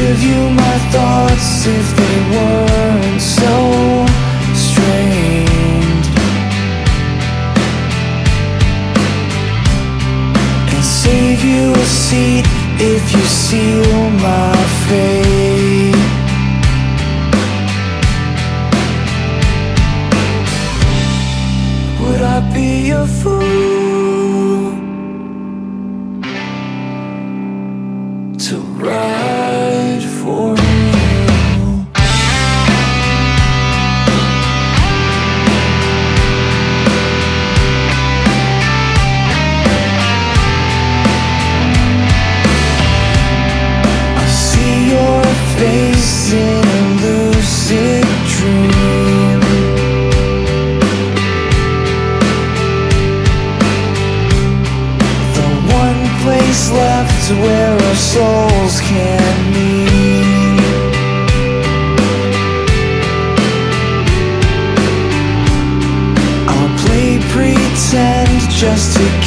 give you my thoughts if they weren't so strained, and save you a seat if you seal my fate. Would I be a fool to ride for you? I see your face in a lucid dream. The one place left where our souls can meet. I'll play pretend just to